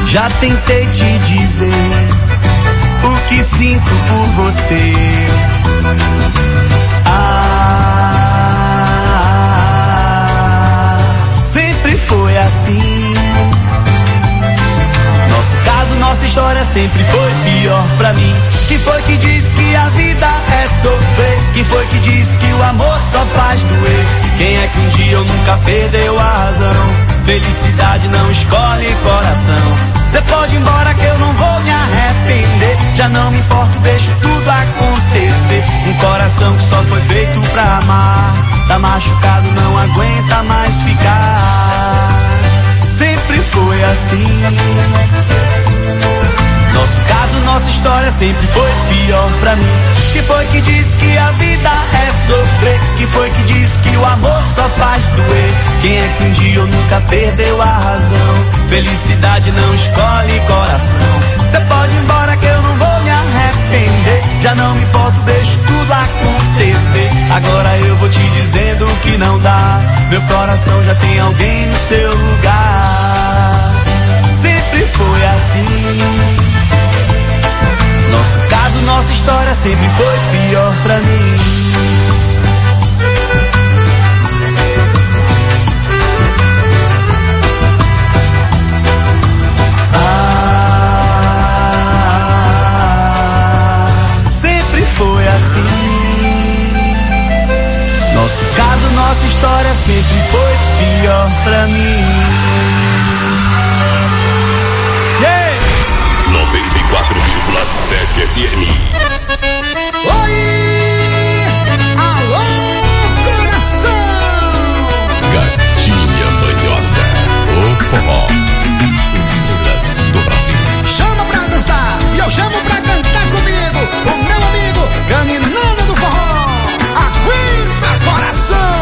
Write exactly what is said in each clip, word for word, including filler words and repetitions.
Já tentei te dizer o que sinto por você. Ah, sempre foi assim. Nosso caso, nossa história sempre foi pior pra mim. Quem foi que disse que a vida é sofrer? Quem foi que disse que o amor só faz doer? Quem é que um dia eu nunca perdeu a razão? Felicidade não escolhe coração. Cê pode ir embora que eu não vou me arrepender. Já não me importo, deixo tudo acontecer. Um coração que só foi feito pra amar, tá machucado, não aguenta mais ficar. Sempre foi assim. Nosso caso, nossa história sempre foi pior pra mim. Quem foi que disse que a vida é sofrer? Quem foi que disse que o amor só faz doer? Quem é que um dia ou nunca perdeu a razão? Felicidade não escolhe coração. Cê pode ir embora que eu não vou me arrepender. Já não me importo, deixo tudo acontecer. Agora eu vou te dizendo que não dá. Meu coração já tem alguém no seu lugar. Sempre foi assim. Nosso caso, nossa história sempre foi pior pra mim. Ah, sempre foi assim. Nosso caso, nossa história sempre foi pior pra mim. noventa e quatro vírgula sete F M. Oi! Alô, coração! Gatinha manhosa, o forró, estrelas do Brasil. Chama pra dançar e eu chamo pra cantar comigo o meu amigo Caminhando do Forró. Aguenta, coração!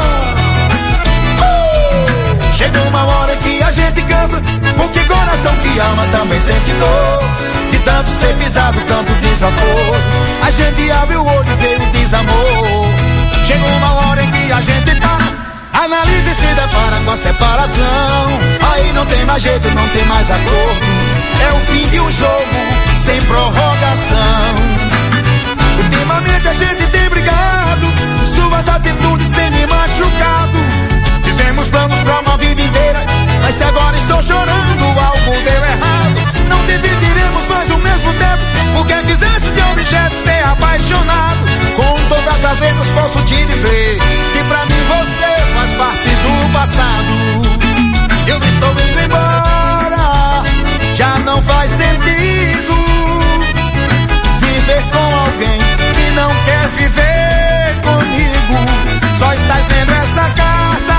Uh! Chega uma hora que a gente cansa, porque coração que ama também sente dor. De tanto ser pisado, tanto desaforo, a gente abre o olho e vê o desamor. Chega uma hora em que a gente tá, analisa e se depara com a separação. Aí não tem mais jeito, não tem mais acordo. É o fim de um jogo sem prorrogação. Ultimamente a gente tem brigado, suas atitudes têm me machucado. Fizemos planos pra uma vida inteira, mas se agora estou chorando, algo deu errado. Não dividiremos mais o mesmo tempo, porque fizeste de objeto ser apaixonado. Com todas as letras posso te dizer que pra mim você faz parte do passado. Eu estou indo embora, já não faz sentido viver com alguém que não quer viver comigo. Só estás lendo essa carta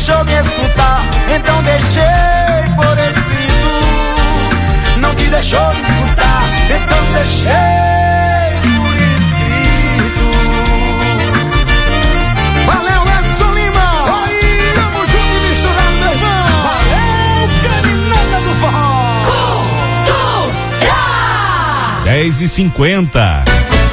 deixou me escutar, então deixei por escrito. Não te deixou me escutar, então deixei por escrito. Valeu, Edson Lima! Aí, tamo junto e misturado, meu irmão! Valeu, Caminhada do Forró! Cultura! dez e cinquenta.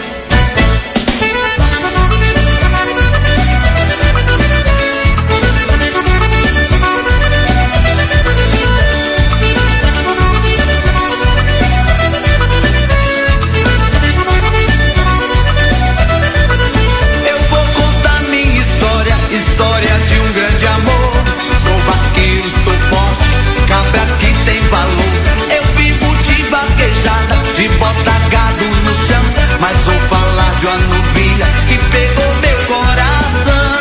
História de um grande amor. Sou vaqueiro, sou forte, cabra que tem valor. Eu vivo de vaquejada, de bota gado no chão. Mas vou falar de uma novilha que pegou meu coração.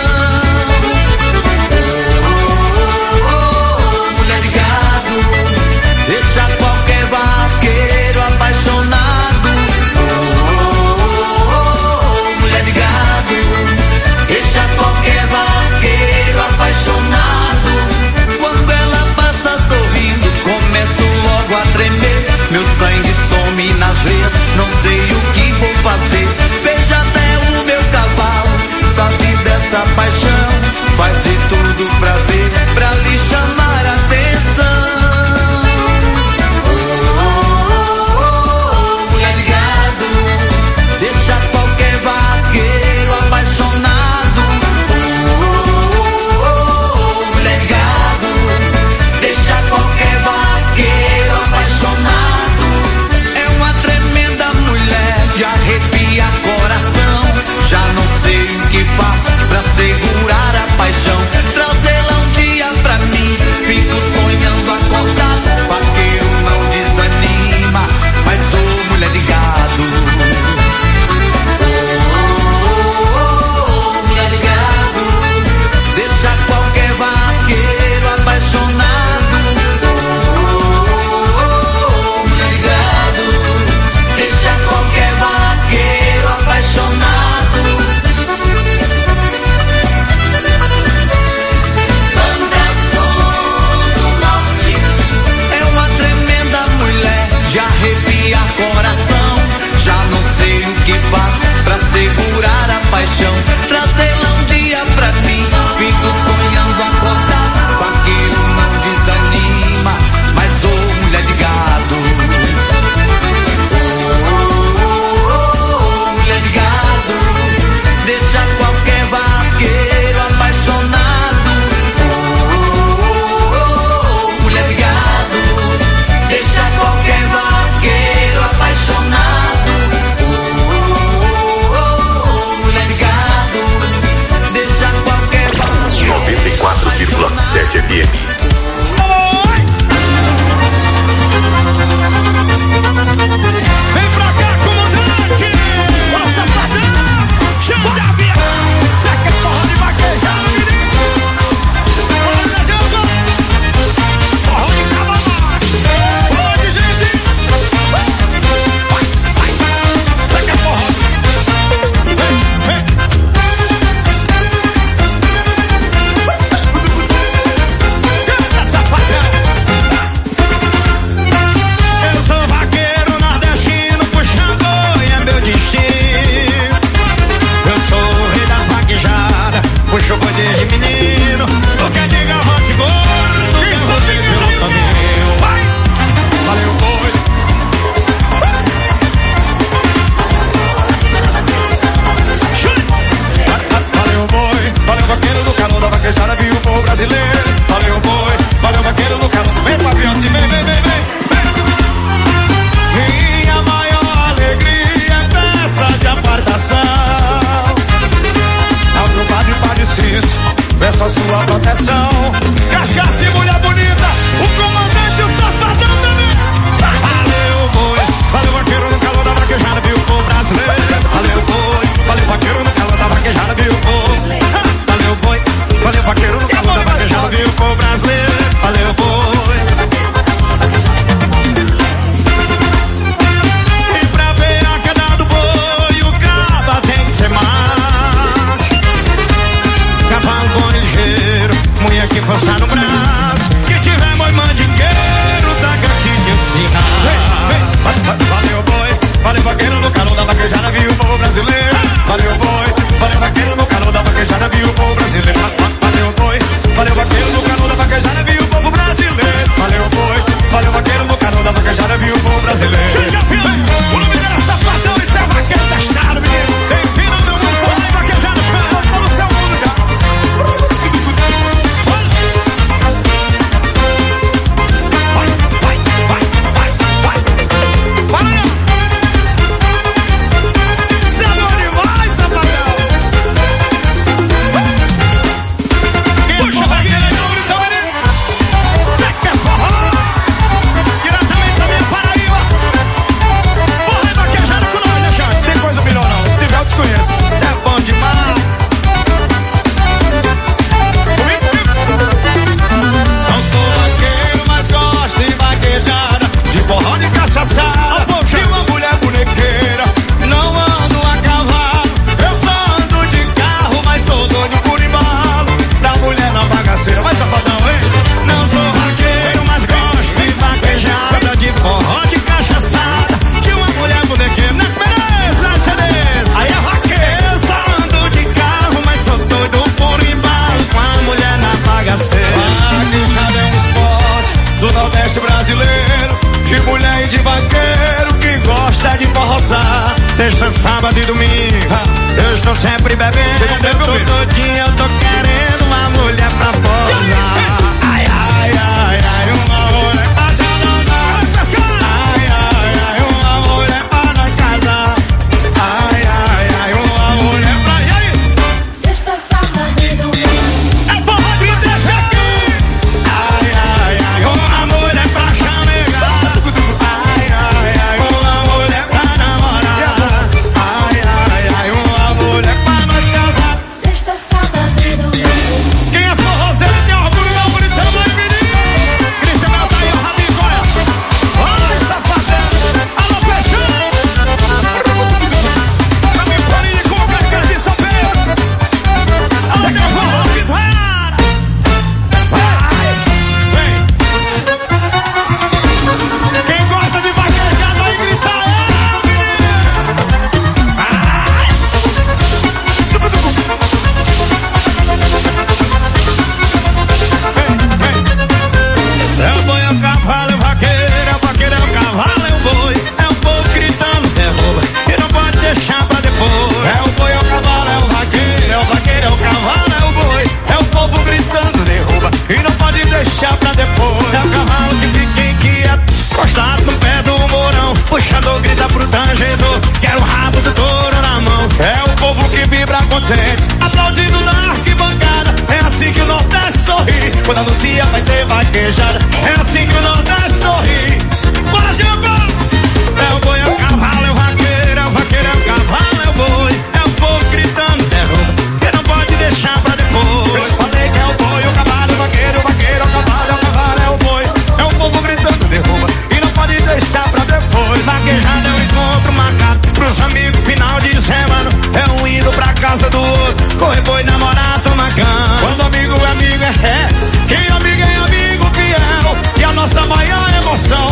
Oh, oh, oh, mulher de gado, deixa qualquer vaqueiro apaixonado. Oh, oh, oh, mulher de gado, deixa qualquer vaqueiro apaixonado. Quando ela passa sorrindo, começo logo a tremer. Meu sangue some nas veias, não sei o que vou fazer. Veja até o meu cavalo, sabe dessa paixão. Faz de tudo pra ver, pra lhe chamar a atenção. Oh, oh, oh, oh, mulher de gado, deixa qualquer vaqueiro apaixonado. Qualquer vaqueiro apaixonado. É uma tremenda mulher, de arrepiar coração. Já não sei o que faço pra segurar a paixão. Trazê-la um dia pra mim, fico sonhando acordado. Vaqueiro não desanima, mas ô mulher de gado. Oh, oh, oh, mulher de gado, deixa qualquer vaqueiro apaixonado. Apaixonado. Banda Som do Norte. É uma tremenda mulher, de arrepiar coração. Já não sei o que faço pra segurar a paixão. Trazê-la um dia pra mim, fico sonhando acordar. Vaqueiro não desanima, mas ô mulher de gado. Deixa qualquer vaqueiro apaixonado. Oh, oh, oh, oh, mulher de gado, deixa qualquer vaqueiro apaixonado. Oh, oh, oh, mulher de gado, deixa qualquer vaqueiro. noventa e quatro vírgula sete F M. Vem pra cá, comandante! Bora, safadão! Chama de avião! Saca porra de vaquejada, menino! Bora, Deus! Porra de cavalo! Pode, gente! Vai, vai! Saca porra! Vem, vem! Canta, safadão! Eu sou vaqueiro nordestino, puxando e é meu destino. Eu sou o rei das vaquejadas, puxo o boi desde menino. Porque de garrote gordo, eu rodei pelo caminho. Vai! Valeu, boi! Valeu, boi! Valeu, vaqueiro do calor da vaquejada, viu o povo brasileiro. Valeu, boi! Valeu, vaqueiro do calor. Vem pro avião, se vem, vem, vem, vem! Minha maior alegria é festa de apartação. Ao seu padre, padre Cício, peço a sua proteção. Cachaça e mulher bonita, o comandante, o safadão também. Valeu, boi, valeu, vaqueiro no calor da vaquejada, viu o povo brasileiro. Valeu, boi, valeu, vaqueiro no calor da vaquejada, viu o povo. Valeu, boi, valeu, vaqueiro no calor da vaquejada, viu o povo brasileiro. Valeu, boi. E pra ver a queda do boi, o caba tem que ser macho. Cavalo bom e ligeiro, mulher que sábado e domingo eu estou sempre bebendo. Eu tô todinho, eu tô querendo uma mulher pra posar. Ai, ai, ai, ai, uma mulher pra casar. Ai, ai, ai, uma mulher pra nós casar. Ai, ai, ai, uma mulher pra... E aí? Sexta, sábado e domingo. É forró que deixa aqui. Ai, ai, ai, uma mulher pra chamegar. Ai, ai, ai, uma mulher pra namorar. Ai, ai, ai, uma mulher pra nós casar. Sexta, sábado e domingo. Quem é forrozeiro tem orgulho, meu bonitão, vai menino. Cristian Mel tá aí, o Rabinho, olha. Olha, safadão. Alô, Peixão. Rabinho, Florinha, com o Carcas de São Pedro. Você quer forró, Vitória? Vai, vem. Quem gosta de vaquejada vai gritar, é, menino. Ai. É o boi, é o cavalo, é o vaqueiro, é o vaqueiro, é o cavalo, é o boi. É o povo gritando, derruba, e não pode deixar pra depois. É o boi, é o cavalo, é o vaqueiro, é o vaqueiro, é o cavalo, é o boi. É o povo gritando, derruba, e não pode deixar pra depois. É o cavalo que fica inquieto, postado no pé do mourão. Puxador grita pro tangedor, quer o rabo do touro na mão. É o povo que vibra contente, aplaudindo na arquibancada. É assim que o Nordeste sorri, quando anuncia vai ter vaquejada. É assim que o Nordeste sorri. Bora, Gilberto! É o boi, é o cavalo, é o vaqueiro, é o vaqueiro, é o cavalo, é o boi. É o povo gritando, derruba, que não pode deixar pra depois. Eu falei que é o boi, o cavalo, o vaqueiro, o vaqueiro, o cavalo, é o cavalo, é o boi. É o povo gritando, derruba, e não pode deixar pra depois. Vaquejada é um encontro marcado pros amigos, final de semana. É um indo pra casa do outro, corre boi, namorar, toma cana. Quando amigo é amigo é ré, quem amigo é amigo fiel. E a nossa maior emoção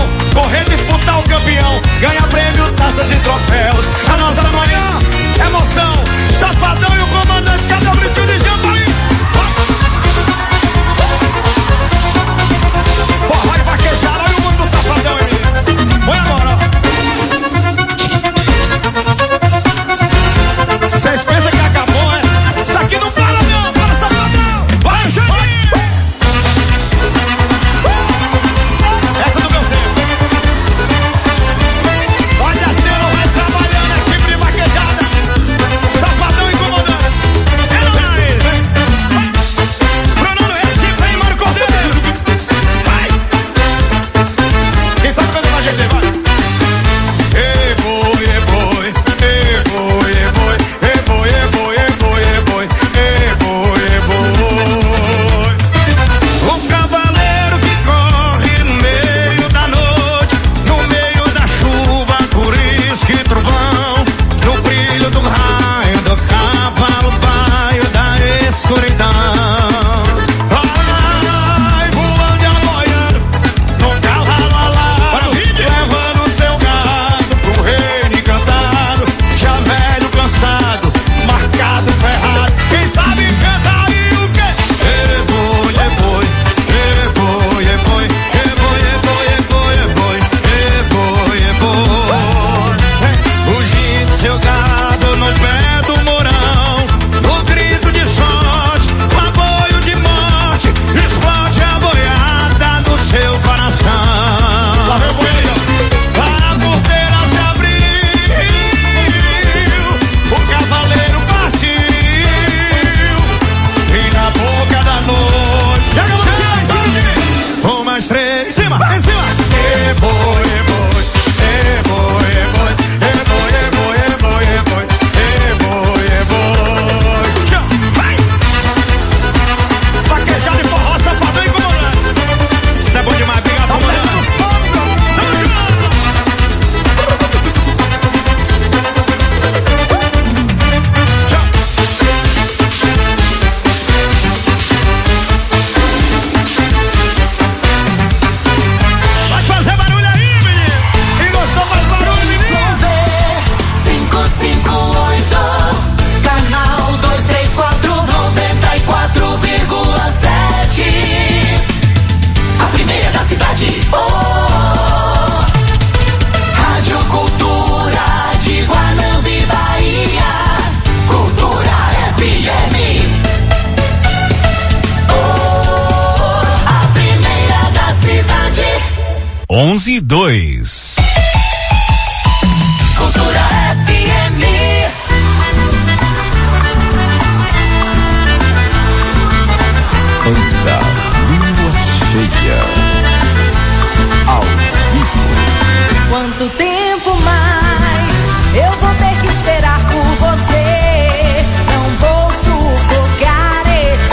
onze e dois. Cultura F M. Banda Lua Cheia, ao vivo. Quanto tempo mais eu vou ter que esperar por você? Não vou sufocar esse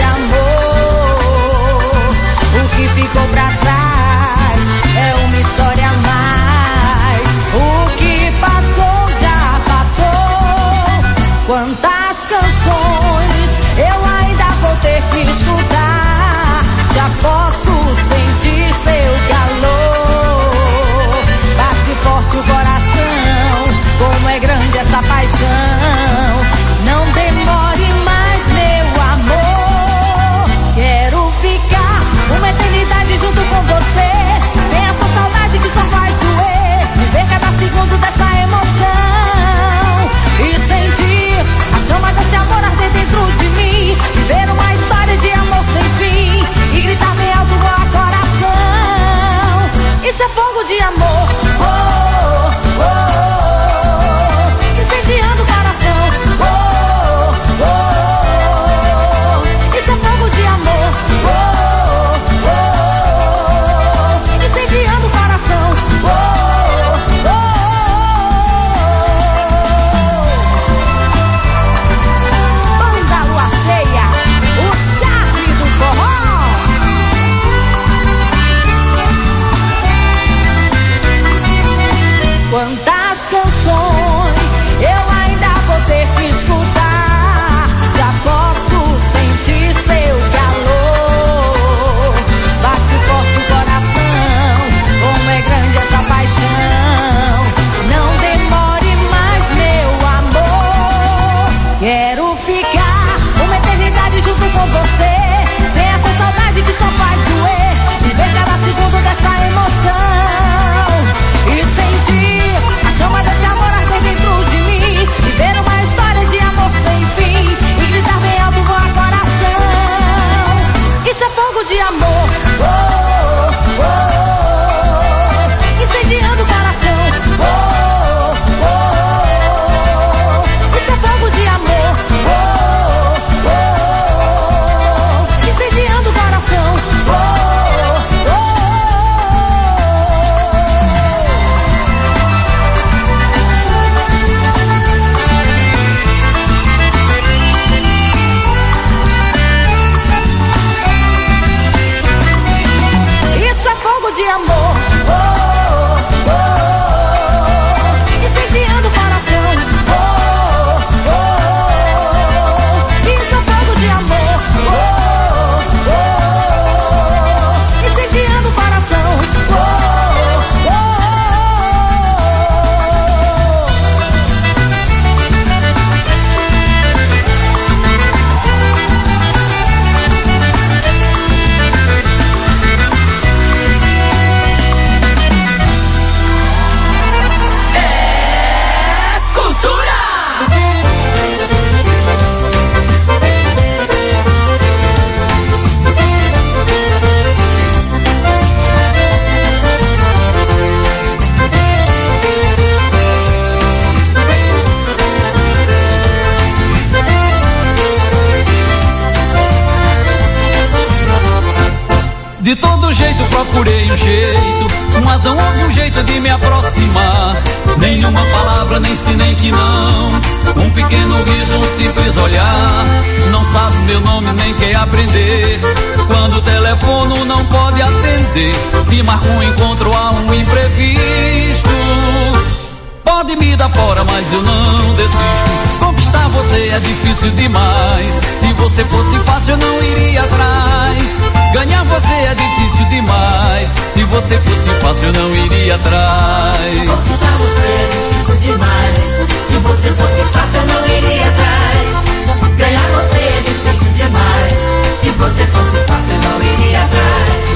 amor. O que ficou pra trás é uma história a mais. O que passou já passou. Quantas canções eu ainda vou ter que escutar? Já posso sentir seu calor. Bate forte o coração, como é grande essa paixão. Não demore mais, meu amor. Quero ficar uma eternidade junto com você, sem essa saudade que só faz doer. Viver cada segundo dessa emoção e sentir a chama desse amor arder dentro de mim. Viver uma história de amor sem fim e gritar bem alto no coração. Isso é fogo de amor. Oh, oh, oh, incendiando o coração. Oh, oh, oh, isso é fogo de amor. Oh, oh, oh, incendiando o coração. Oh, oh, oh. Banda Lua Cheia, o charme do forró. Quantas canções eu ainda vou ter que escutar? Já posso sentir seu calor. Bate forte o coração, como é grande essa paixão. Não demore mais, meu amor. Quero ficar uma eternidade junto com você, sem essa saudade que só faz doer. Viver cada segundo dessa emoção e sentir a chama desse amor arder dentro de mim. Viver uma história de amor sem fim e gritar bem alto no coração. Isso é fogo de amor. Oh, oh, oh, incendiando o coração. Oh, oh, oh, isso é fogo de amor. Oh, oh, oh, incendiando o coração. Oh, oh, oh. Isso é fogo de amor. Oh, oh, oh, incendiando o coração. Oh, oh, oh, isso é fogo de amor. Oh, oh, oh, incendiando o coração. Oh, oh, oh. Cultura. De todo jeito procurei um jeito, mas não houve um jeito de me aproximar. Nenhuma palavra, nem sim, nem que não. Um pequeno riso, um simples olhar. Não sabe meu nome, nem quer aprender. Quando o telefono não pode atender, se marca um encontro, há um imprevisto. Pode me dar fora, mas eu não desisto. Conquistar você é difícil demais. Se você fosse fácil, eu não iria atrás. Ganhar você é difícil demais. Se você fosse fácil, eu não iria atrás. Conquistar você é difícil demais. Se você fosse fácil, eu não iria atrás. Ganhar você é difícil demais. Se você fosse fácil, eu não iria atrás.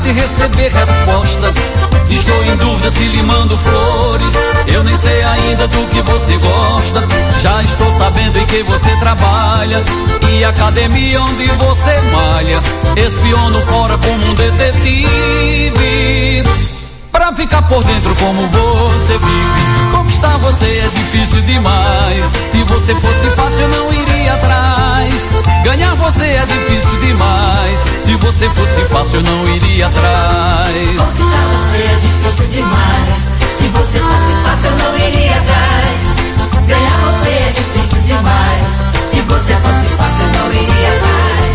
de receber resposta. Estou em dúvida se lhe mando flores. Eu nem sei ainda do que você gosta. Já estou sabendo em que você trabalha e a academia onde você malha. Espiono fora como um detetive, pra ficar por dentro como você vive. Conquistar você é difícil demais. Se você fosse fácil eu não iria atrás. Ganhar você é difícil demais. Se você fosse fácil eu não iria atrás. Conquistar você é difícil demais. Se você fosse fácil eu não iria atrás. Ganhar você é difícil demais. Se você fosse fácil eu não iria atrás.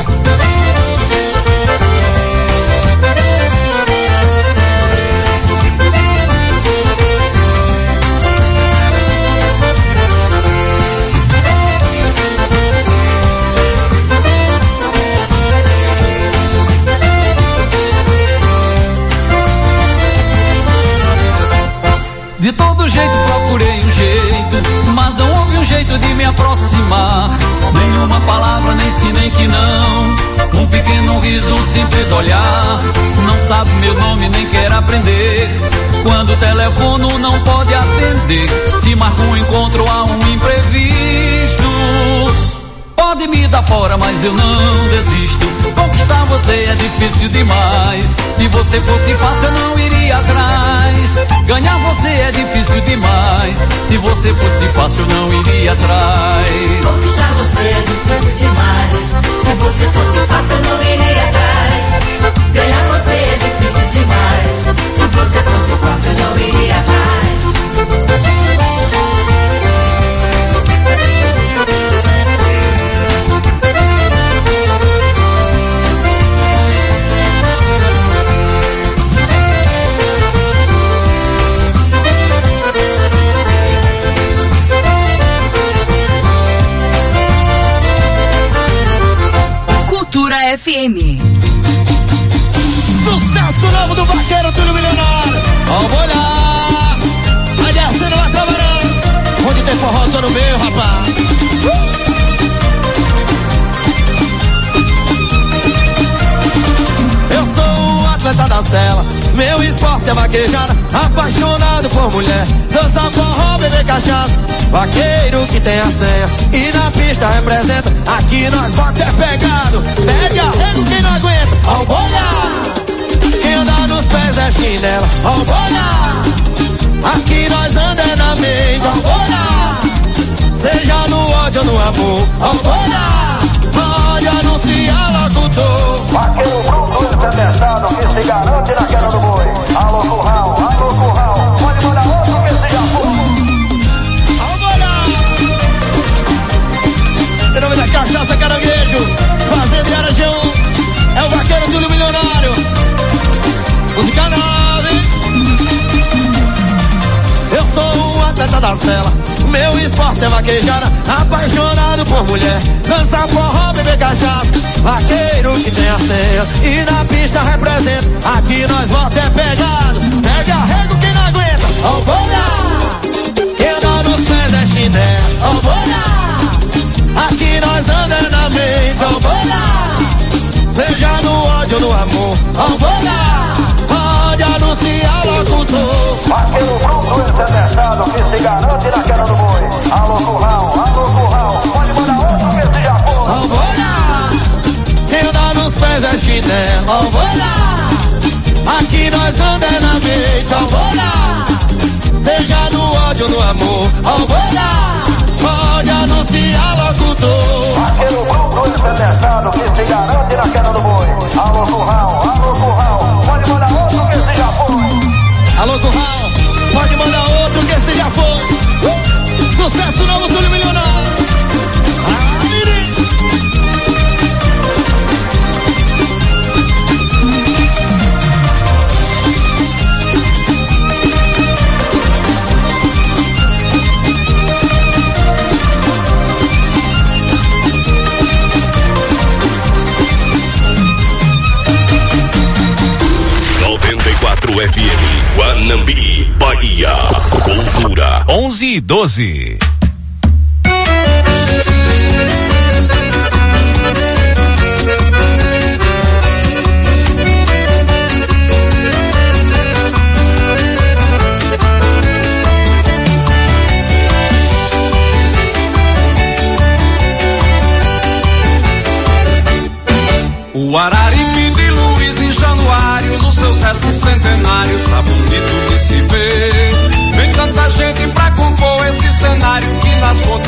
De todo jeito procurei um jeito, mas não houve um jeito de me aproximar. Nenhuma palavra, nem sim, nem que não. Um pequeno riso, um simples olhar. Não sabe meu nome, nem quer aprender. Quando o telefono não pode atender, se marca um encontro a um imprevisto. Pode me dar fora, mas eu não desisto. Conquistar você é difícil demais. Se você fosse fácil eu não iria atrás. Ganhar você é difícil demais. Se você fosse fácil eu não iria atrás. Conquistar você é difícil demais. Se você fosse fácil eu não iria atrás. Ganhar você é difícil demais. Se você fosse fácil eu não iria atrás. F M. Sucesso novo do Vaqueiro Túlio Milionário. Ó, vou olhar. Vai descendo, vai trabalhando. Onde tem forró, tô no meio, rapaz. Uh! Eu sou um atleta da cela. Meu esporte é vaquejada. Apaixonado por mulher. Dança forró, beber cachaça. Vaqueiro que tem a senha e na pista representa. Aqui nós bota é pegado. Pede arrego quem não aguenta. Ó, bolha. Quem anda nos pés é chinela. Ó, bolha. Aqui nós anda é na mente. Ó, bolha. Seja no ódio ou no amor. Ó, bolha. Pode anunciar locutor. Vaqueiro bruto despertado que se garante na queda do boi. Alô, curral, alô, curral. Pode mandar outro que se já foi. Em nome da Cachaça Caranguejo, Fazenda de Arajão, é o Vaqueiro Túlio Milionário. Música nove. Eu sou um atleta da cela. Meu esporte é vaquejada. Apaixonado por mulher. Dança forró, beber cachaça. Vaqueiro que tem a senha e na pista representa. Aqui nós volta é pegado. Pega arrego quem não aguenta. Ó, bolha. Quem anda nos pés é chinelo. Ó, bolha. Aqui nós anda na mente, ó, bolha. Seja no ódio ou no amor, ó, bolha. Pode anunciar locutor. Vaqueiro bruto despertado que se garante na queda do boi. Alô, curral, alô, curral. Pode mandar outro que se já foi. Ó, bolha. Quem anda nos pés é chinelo, ó, bolha. Aqui nós anda na mente, ó, bolha. Seja no ódio ou no amor, ó, bolha. Pode anunciar locutor. Vaqueiro bruto despertado que se garante na queda do boi. Alô, curral, alô, curral. Pode mandar outro que se já foi. Alô, curral, pode mandar outro que se já foi. Uh! Sucesso novo, Túlio Milionário. F M, Guanambi, Bahia. Cultura. onze e doze.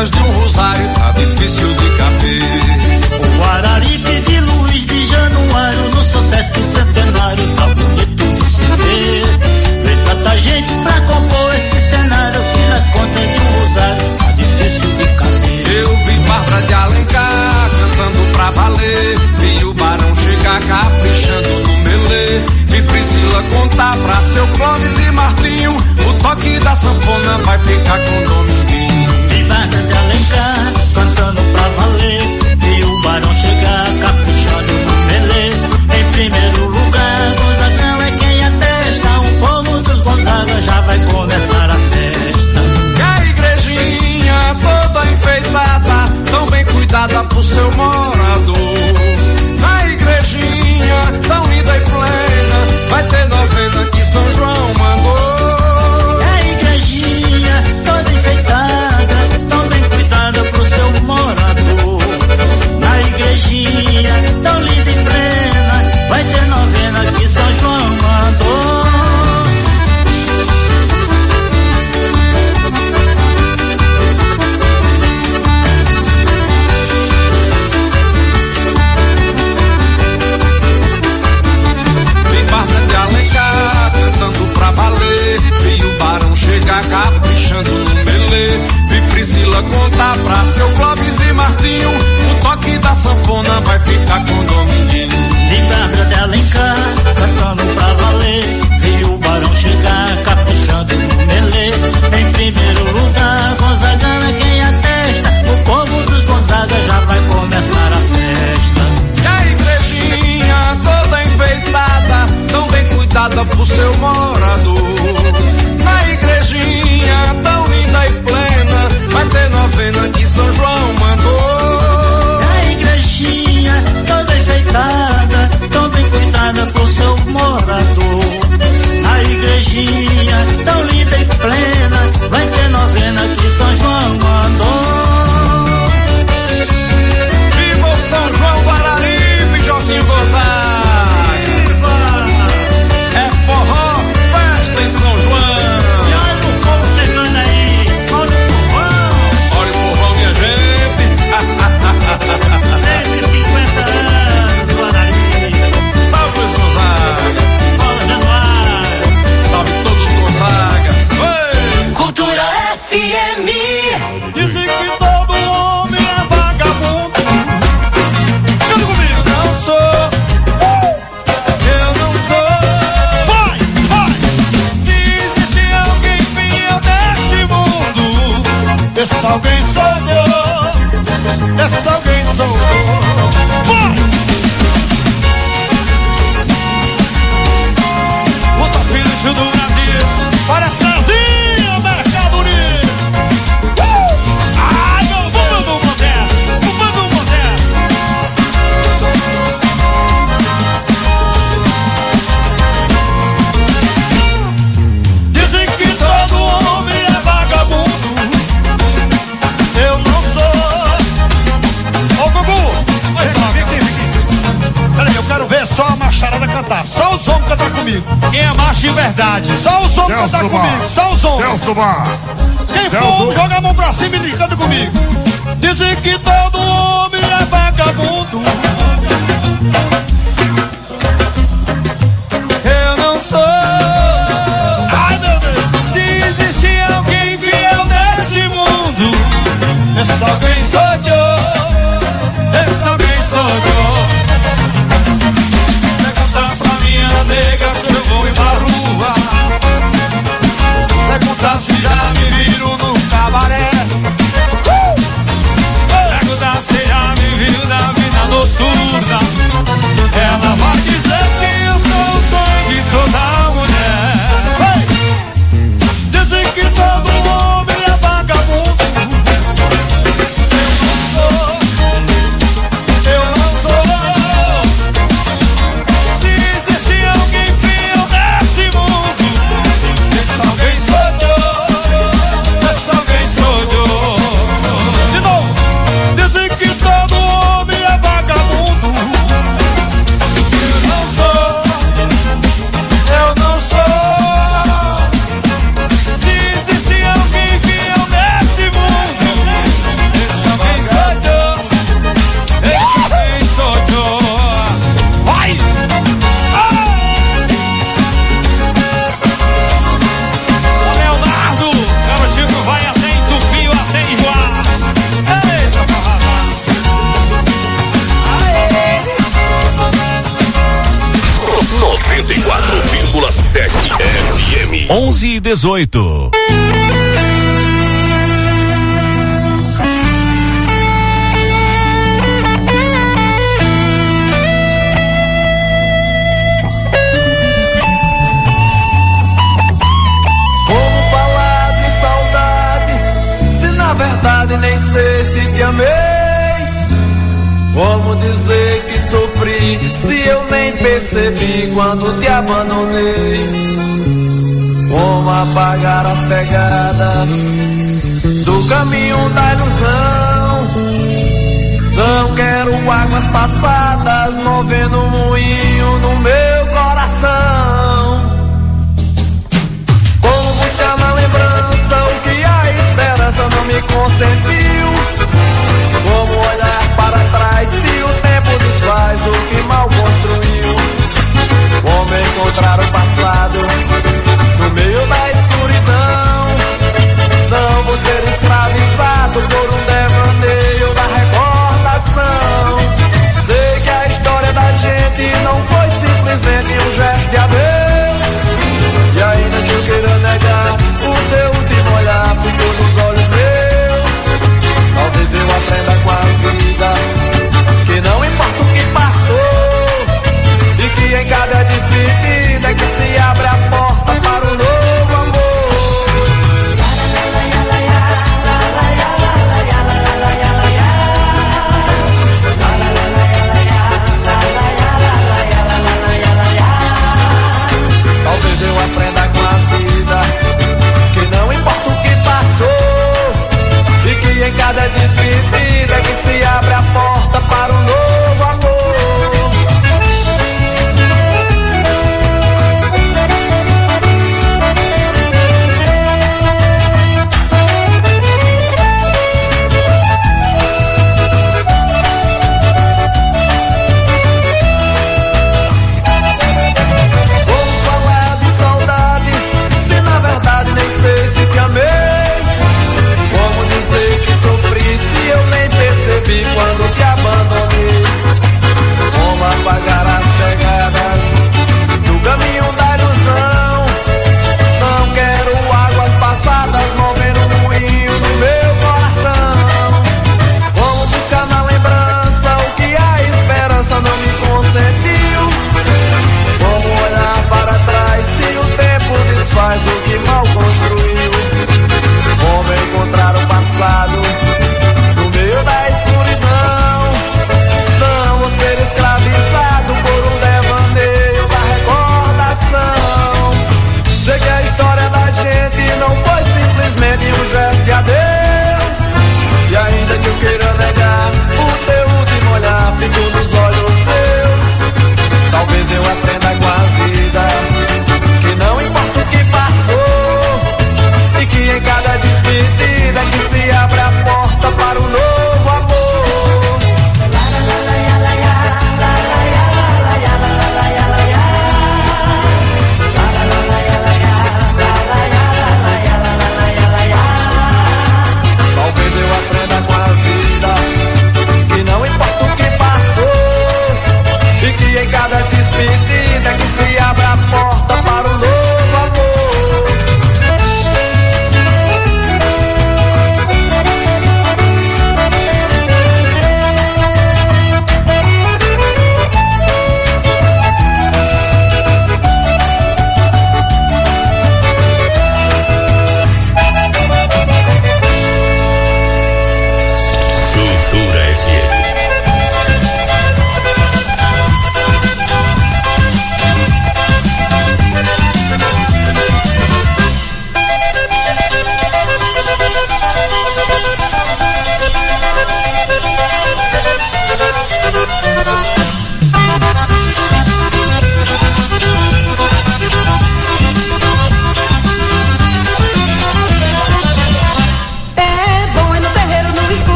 contas de um rosário tá difícil de caber. O Araripe de Luiz de Januário, no seu Sesc Centenário, tá bonito de se ver. Vê tanta gente pra compor esse cenário, que nas contas de um rosário tá difícil de caber. Eu vi Bárbara de Alencar cantando pra valer, vi o Barão chegar caprichando no melê, vi Priscila contar pra seu Clóvis e Martinho, o toque da sanfona vai ficar com Dominguinho. Vi Bárbara de Alencar cantando pra valer, vi o Barão chegar caprichando no melê. Em primeiro lugar, Gonzagão é quem atesta, o povo dos Gonzaga já vai começar a festa. E a igrejinha toda enfeitada, tão bem cuidada pro seu morador. Na igrejinha tão linda e plena, vai ter novena que São João mandou. A igrejinha toda enfeitada, tão bem cuidada pro seu morador. Na igrejinha tão linda e plena, vai ter novena que São João mandou. Pra valer, vi o Barão chegar caprichando no melê, vi Priscila contar pra seu Clóvis e Martinho, o toque da sanfona vai ficar com Dominguinho. Vi Bárbara de Alencar cantando pra valer, vi o Barão chegar caprichando no melê. Em primeiro lugar, Gonzaga é quem atesta, o povo dos Gonzaga já vai começar a festa. E a igrejinha toda enfeitada, tão bem cuidada pro seu morador. Na igrejinha tão linda e plena, vai ter novena que São João mandou. A igrejinha toda enfeitada, tão bem cuidada pro seu morador. A igrejinha tão linda e plena, vai ter novena que São João mandou. Viva São João Guararipe, Jotinho Gonzaga! Forró, festa em São João. E olha o povo chegando aí, olha o povão. Olha o povão, minha gente. cento e cinquenta anos, Guararipe. Salve os Gonzaga. Fala, Januário. Salve todos os Gonzagas. Oi. Cultura F M. Dizem que todo homem é vagabundo. Canta comigo. Não sou. Eu não sou. Esse alguém sou eu, esse alguém sou eu. Vai! O top lixo do Brasil, para Cezinha, mercado bonito. Uh! Ai, meu bumbo do moderno, bumbo do moderno. Dizem que todo homem é vagabundo. Eu não sou. Ô Gugu, vem cá, vem aqui, vem aqui. Peraí, eu quero ver só a macharada cantar. Só os homens cantar comigo. Quem é macho de verdade? Só os homens cantar comigo. Só os homens. Celso Bar. Quem Celso. for, joga a mão pra cima e canta comigo. Dizem que todo homem é vagabundo. Eu não sou. Ai, meu Deus. Se existir alguém fiel nesse mundo, Esse alguém sou eu. esse alguém sou eu. Pergunta pra minha nega se eu vou ir pra rua. Pergunta se já me viram no cabaré. Uh! Pergunta se já me viram na vida noturna. onze e dezoito. Como falar de saudade, se na verdade nem sei se te amei? Como dizer que sofri, se eu nem percebi quando te abandonei? Como apagar as pegadas do caminho da ilusão? Não quero águas passadas movendo um moinho no meu coração. Como buscar na lembrança o que a esperança não me consentiu? Como olhar para trás se o tempo desfaz o que mal construiu? Como encontrar o passado no meio da escuridão? Não vou ser escravizado por um devaneio da recordação. Sei que a história da gente não foi simplesmente um gesto de adeus. E ainda que eu queira negar, o teu último olhar ficou nos olhos meus.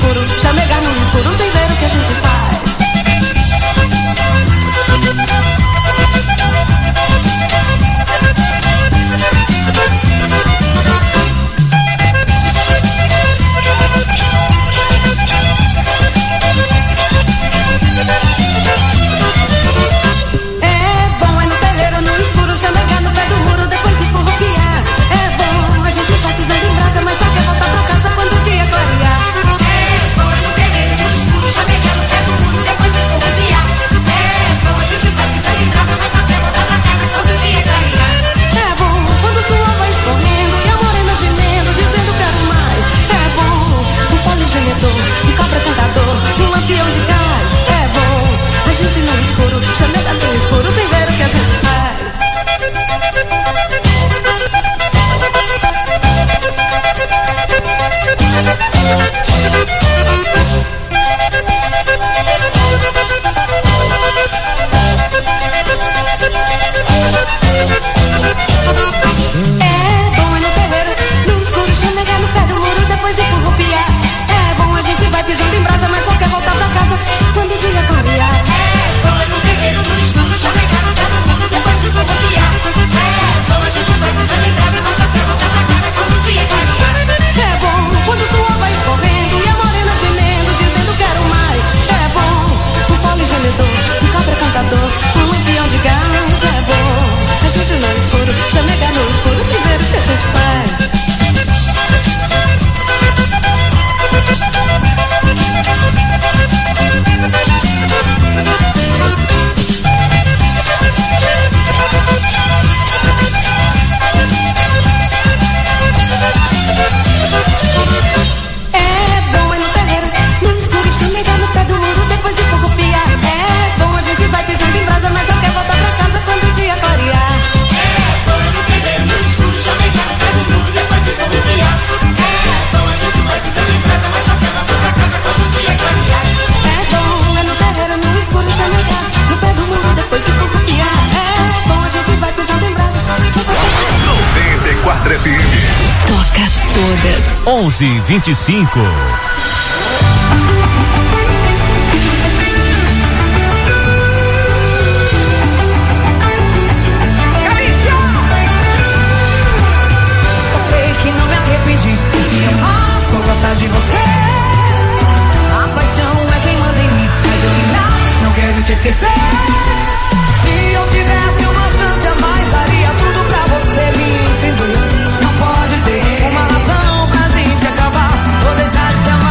escuro, chamegar no escuro sem ver o que a gente faz. onze e vinte e cinco. Vou gostar de você. A paixão é quem manda em mim. Faz eu brilhar, não quero te esquecer. Se eu tivesse uma chance a mais, daria tudo pra você me entender. Não pode ter uma razão pra gente acabar. Vou deixar de se amar.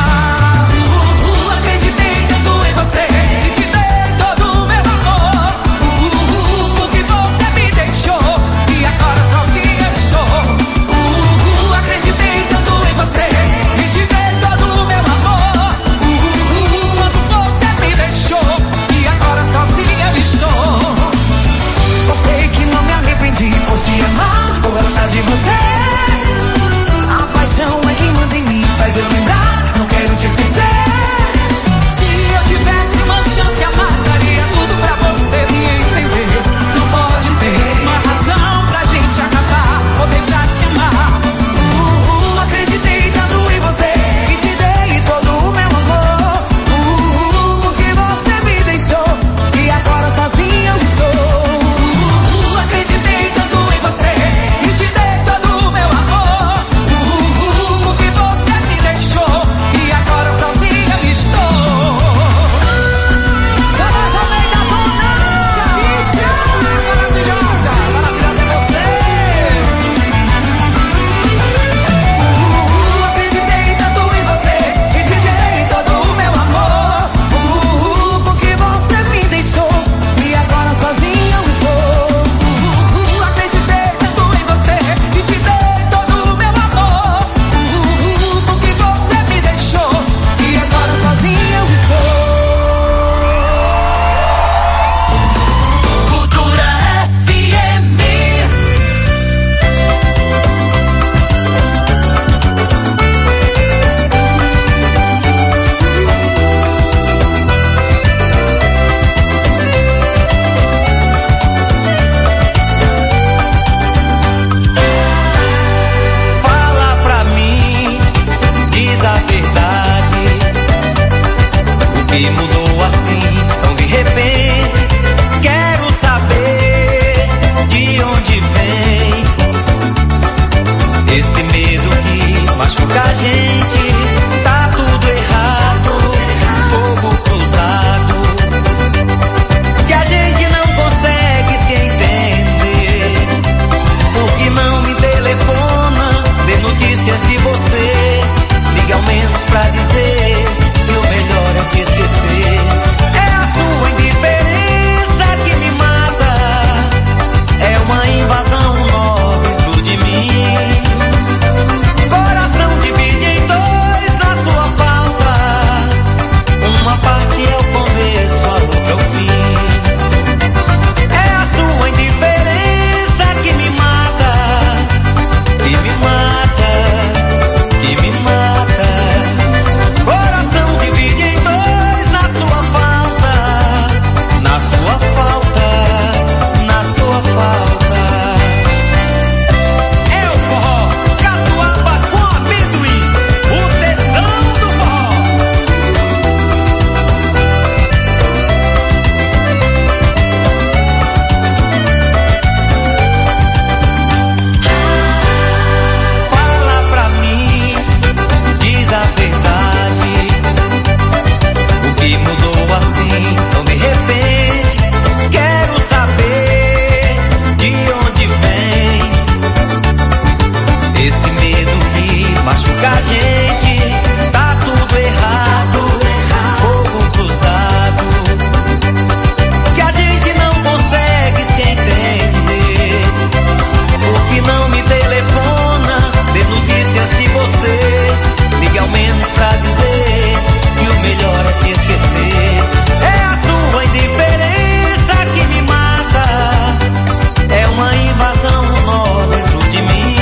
frente, tá tudo errado, fogo cruzado, que a gente não consegue se entender. Por que não me telefona, dê notícias de você, ligue ao menos pra dizer que o melhor é te esquecer. É a sua indiferença que me mata, é uma invasão no nó dentro de mim.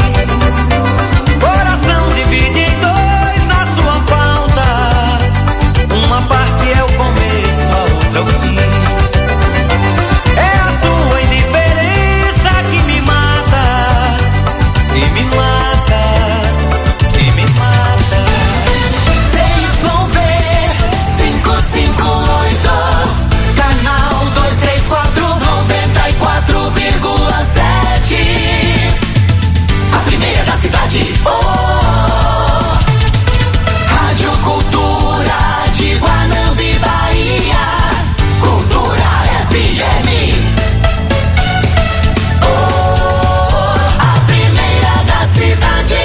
Coração divide em dois na sua falta, uma parte é o começo, a outra é o fim. É a sua indiferença que me mata, que me mata, que me mata. C Y V cinco cinco oito, canal dois três quatro, noventa e quatro vírgula sete, a primeira da cidade. Oh, Rádio Cultura de Guanambi, Bahia, Cultura F M. Oh, a primeira da cidade.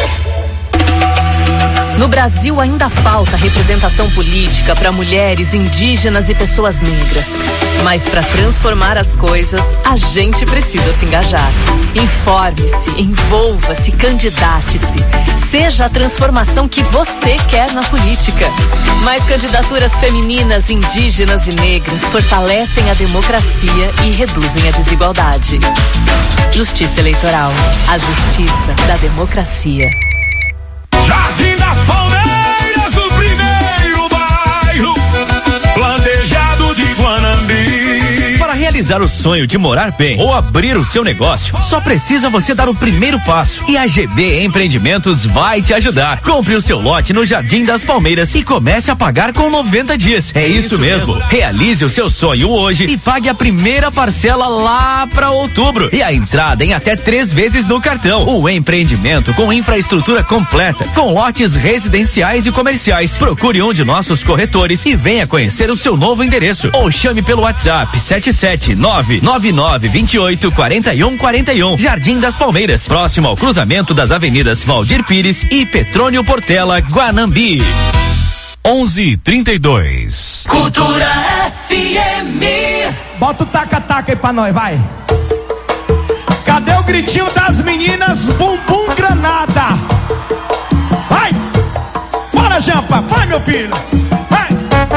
No Brasil ainda falta representação política para mulheres, indígenas e pessoas negras. Mas para transformar as coisas, a gente precisa se engajar. Informe-se, envolva-se, candidate-se. Seja a transformação que você quer na política. Mais candidaturas femininas, indígenas e negras fortalecem a democracia e reduzem a desigualdade. Justiça Eleitoral, a justiça da democracia. Jardim das Palmeiras, o primeiro bairro planejado de Guanambi. Para realizar o sonho de morar bem ou abrir o seu negócio, só precisa você dar o primeiro passo. E a G B Empreendimentos vai te ajudar. Compre o seu lote no Jardim das Palmeiras e comece a pagar com noventa dias. É, é isso, isso mesmo. mesmo. Realize o seu sonho hoje e pague a primeira parcela lá para outubro. E a entrada em até três vezes no cartão. O empreendimento com infraestrutura completa, com lotes residenciais e comerciais. Procure um de nossos corretores e venha conhecer o seu novo endereço. Ou chame pelo WhatsApp sete sete nove nove nove dois oito quatro um quatro um. Jardim das Palmeiras, próximo ao cruzamento das avenidas Valdir Pires e Petrônio Portela, Guanambi. onze e trinta e dois. Cultura F M. Bota o taca-taca aí pra nós, vai. Cadê o gritinho das meninas? Bumbum granada. Vai. Bora, Jampa. Vai, meu filho. Vai.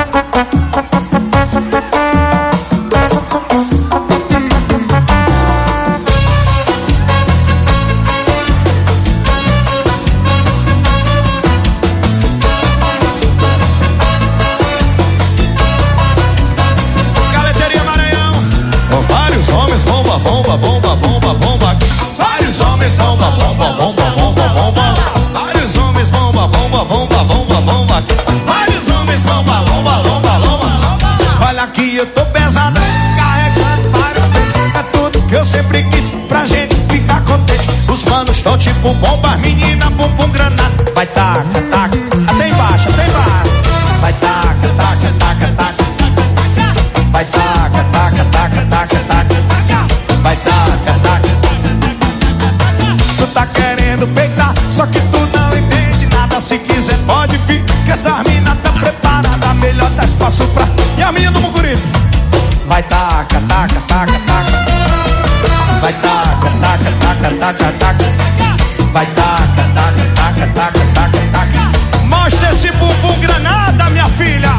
Bomba, bomba, bomba, bomba. Vários homens bomba, bomba, bomba, bomba, bomba. Vários homens bomba, bomba, bomba, bomba, bomba. Vários homens bomba, bomba, bomba, bomba. Olha aqui, eu tô pesado, carregando vários peitos. É tudo que eu sempre quis pra gente ficar contente. Os manos tão tipo bomba, menina, bumbum granada. Vai taca, taca, até embaixo, até embaixo. Vai taca, taca, taca, taca. Vai taca, taca, taca, taca, taca. Vai taca, taca. Tu tá querendo peitar, só que tu não entende nada. Se quiser pode vir, que essa mina tá preparada. Melhor dar espaço pra... E a minha do Mucuripe? Vai taca, taca, taca, taca. Vai taca, taca, taca, taca, taca. Vai taca, taca, taca, taca, taca, taca. Mostra esse bumbum granada, minha filha.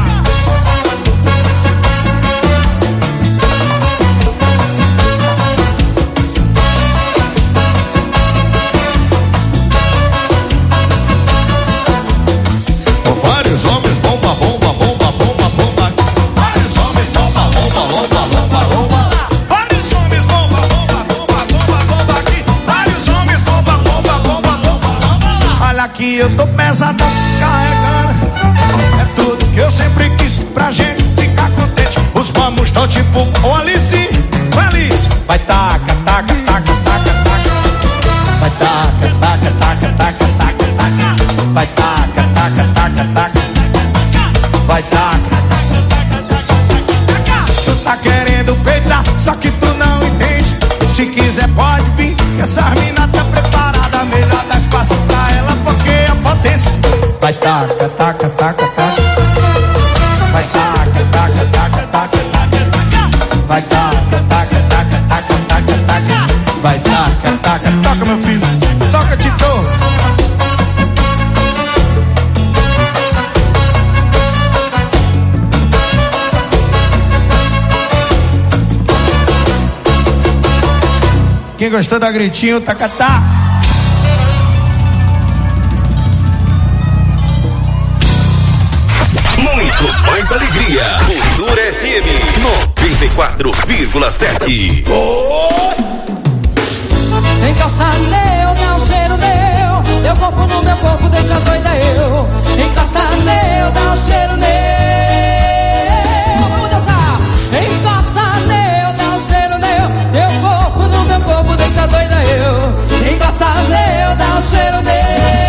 Vários homens bomba, bomba, bomba, bomba, bomba. Vários homens bomba, bomba, bomba, bomba, bomba. Vários homens bomba, bomba, bomba, bomba, bomba aqui. Vários homens bomba, bomba, bomba, bomba. Olha aqui, eu tô pesadão, carregando. É tudo que eu sempre quis pra gente ficar contente. Os vamos tão tipo, ô Alice, ô Alice. Vai taca, taca, taca, taca, taca. Vai taca, taca, taca, taca, taca, taca. Vai taca, taca, taca, taca. Vai taca. Tu tá querendo peitar, só que tu não entende. Se quiser pode vir, que essa mina tá preparada. Melhor dar espaço pra ela, porque a potência. Vai Vai taca, taca, taca, taca. Vai taca, taca, taca, taca, taca. Vai taca, taca, taca, taca, taca, taca. Vai taca, taca, toca meu filho. Toca, Tito. Quem gostou da gritinho, tacatá. Muito mais alegria. Cultura F M noventa e quatro vírgula sete. Encosta neu, dá um cheiro neu. Teu corpo no meu corpo deixa doida eu. Encosta neu, dá um cheiro neu. Vamos dançar. Encosta neu, dá um cheiro neu. Teu corpo no meu corpo deixa doida eu. Encosta neu, dá um cheiro neu.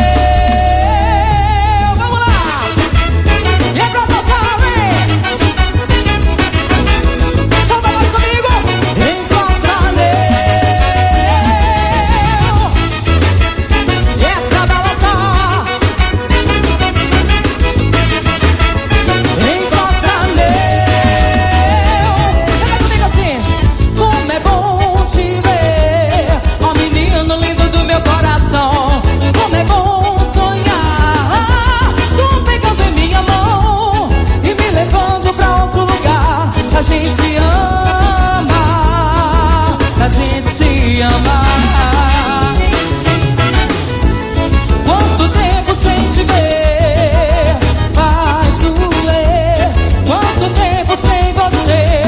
Vamos lá. E é pra dançar, vem. Solta a voz comigo. Encosta neu. E é pra balançar. Encosta neu. Canta comigo assim. Como é bom te ver, ó menino lindo do meu coração. Como é bom sonhar, tu pegando em minha mão e me levando pra outro lugar. A gente se ama, a gente se ama. Quanto tempo sem te ver faz doer. Quanto tempo sem você,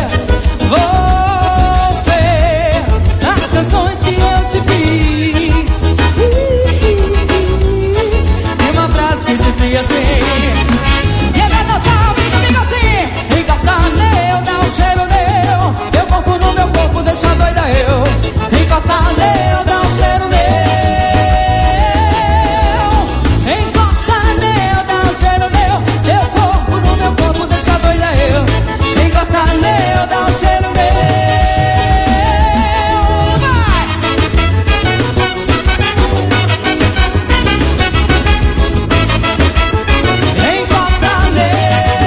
você. As canções que eu te fiz, e uma frase que dizia assim. E é pra dançar, vem comigo assim. Encosta neu, dá um cheiro neu. Teu corpo no meu corpo deixa doida eu. Encosta neu, dá um cheiro neu. Encosta neu, dá um cheiro neu. Teu corpo no meu corpo deixa doida eu. Encosta neu, dá um cheiro neu. Vai! Encosta neu.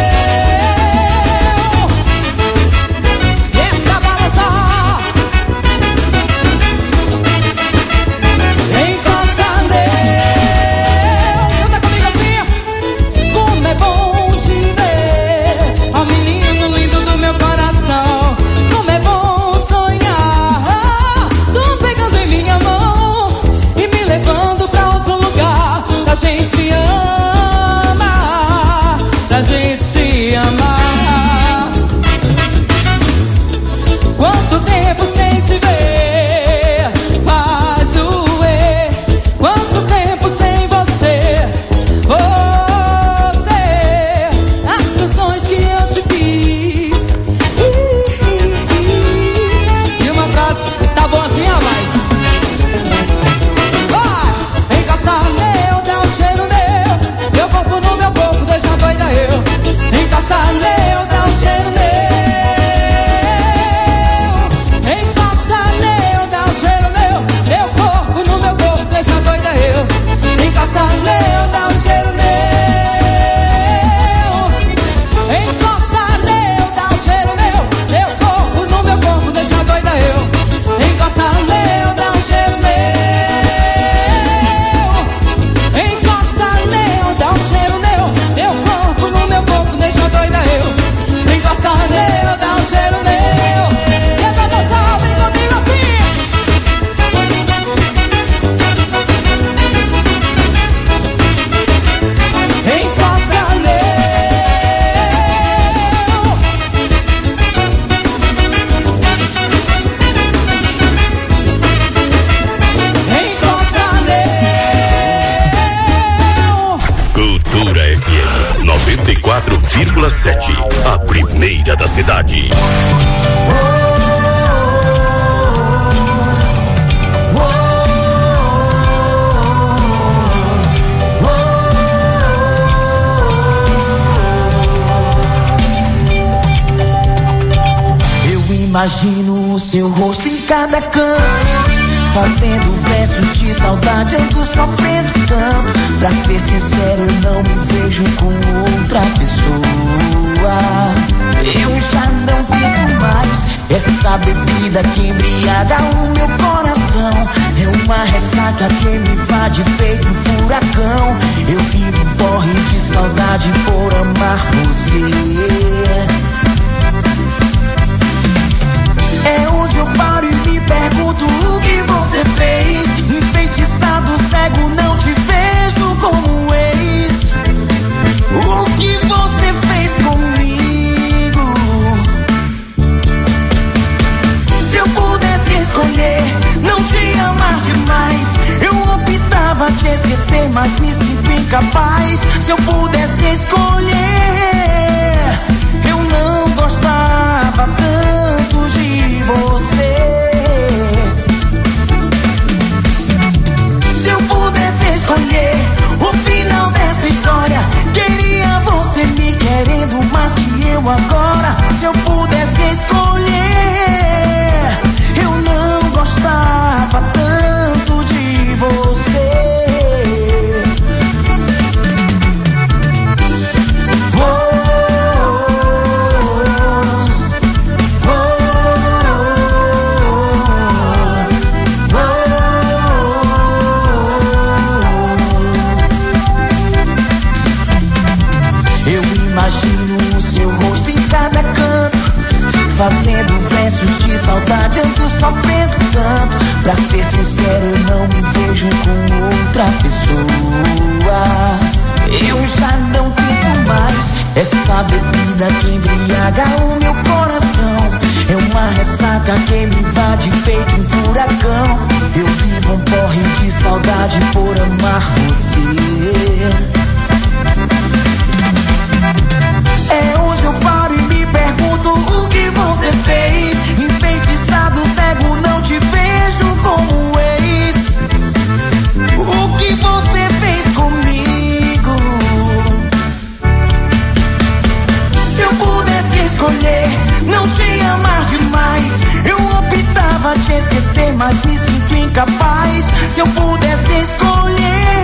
E é pra balançar. Encosta neu. Canta comigo assim. Como é bom te ver, ó menino lindo do meu coração. Como é bom sonhar, tu pegando em minha mão e me levando pra outro lugar. A gente se ama, a gente se ama. Quanto tempo sem te ver faz doer. Quanto tempo sem você, você. As canções que eu te fiz, e uma frase, tá bom assim, rapaz? Vai! Encosta neu, dá um cheiro neu. Teu corpo no meu corpo deixa doida eu. Encosta neu, dá um cheiro neu. Encosta neu, dá um cheiro neu. Teu corpo no meu corpo deixa doida eu. Encosta neu, dá um cheiro neu. Encosta neu, dá um cheiro neu. Teu corpo no meu corpo deixa doida eu. Encosta neu, dá um cheiro neu. Encosta neu, dá um cheiro neu. Teu corpo no meu corpo deixa doida eu. Encosta neu, dá um cheiro neu. E é pra dançar, vem comigo assim. Encosta neu. Encosta neu. Cultura F M noventa e quatro vírgula sete. A primeira da cidade. Eu imagino o seu rosto em cada canto, fazendo versos de saudade, ando sofrendo tanto. Pra ser sincero, eu não me vejo com outra pessoa. Eu já não tento mais essa bebida que embriaga o meu coração. É uma ressaca que me invade feito um furacão. Eu vivo um porre de saudade por amar você. É onde eu paro e me pergunto o que você fez. Enfeitiçado, cego, não te vejo como ex. O que você fez comigo? Se eu pudesse escolher não te amar demais, eu optava te esquecer, mas me sinto incapaz. Se eu pudesse escolher, eu não gostava tanto de você. Se eu pudesse escolher o final dessa história, queria você me querendo mais que eu agora. Se eu pudesse escolher, eu não gostava tanto de você. Imagino o seu rosto em cada canto, fazendo versos de saudade, ando sofrendo tanto. Pra ser sincero, eu não me vejo com outra pessoa. Eu já não tento mais essa bebida que embriaga o meu coração. É uma ressaca que me invade feito um furacão. Eu vivo um porre de saudade por amar você. É onde eu paro e me pergunto o que você fez. Enfeitiçado, cego, não te vejo como ex. O que você fez comigo? Se eu pudesse escolher não te amar demais, eu optava te esquecer, mas me sinto incapaz. Se eu pudesse escolher,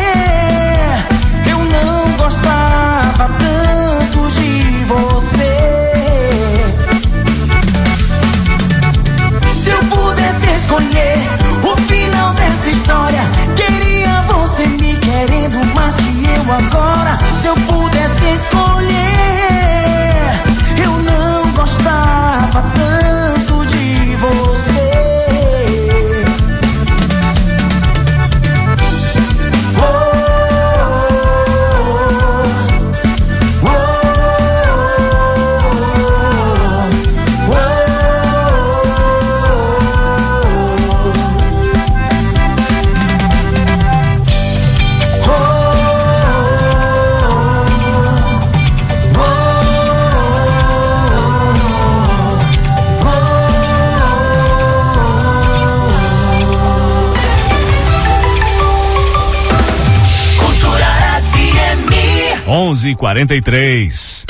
eu não gostava tanto de você. Se eu pudesse escolher o final dessa história, queria você me querendo mais que eu agora. Se eu pudesse escolher, eu não gostava tanto de você. onze e quarenta e três.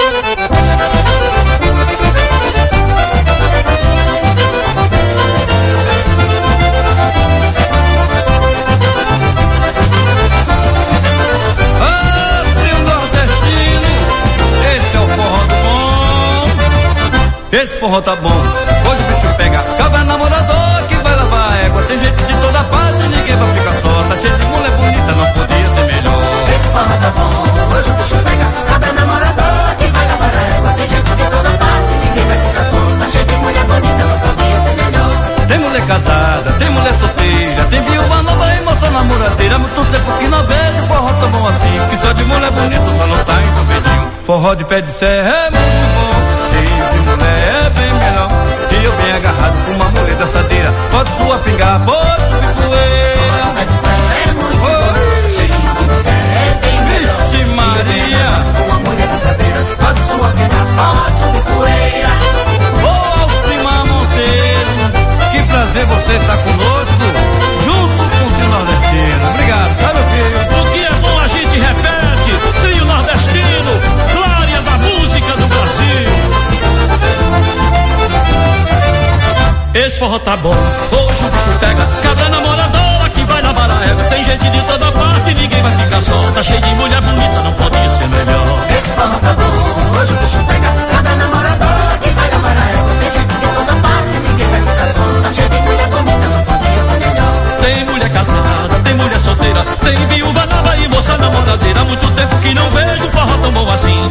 Esse forró tá bom, hoje o bicho pega. Cabra namorador que vai lavar égua. Tem gente de toda parte, ninguém vai ficar só. Tá cheio de mulher bonita, não podia ser melhor. Esse forró tá bom, hoje o bicho pega. Cabra namorador que vai lavar égua. Tem gente de toda parte, ninguém vai ficar só. Tá cheio de mulher bonita, não podia ser melhor. Tem mulher casada, tem mulher solteira, tem viúva nova e moça namoradeira. Muito tempo que não vejo forró tão bom assim, que só de mulher bonita só não tá envolvidinho. Forró de pé de serra é muito bom, cheio de mulher é bem melhor. E eu bem agarrado com uma mulher dançadeira, pode sua pingar, pode subir poeira. Forró de pé de serra é muito bom, cheio de mulher é bem melhor. Vixe Maria, com uma mulher dançadeira, pode sua pingar, pode subir poeira. Ô Alcimar Monteiro, que prazer você tá conosco, junto com o trio nordestino. Obrigado, tá meu filho? O que é bom a gente repete, trio nordestino, glória da música do Brasil. Esse forró tá bom, hoje o bicho pega. Cabra namoradora que vai lavar a égua. Tem gente de toda parte, ninguém vai ficar só. Tá cheio de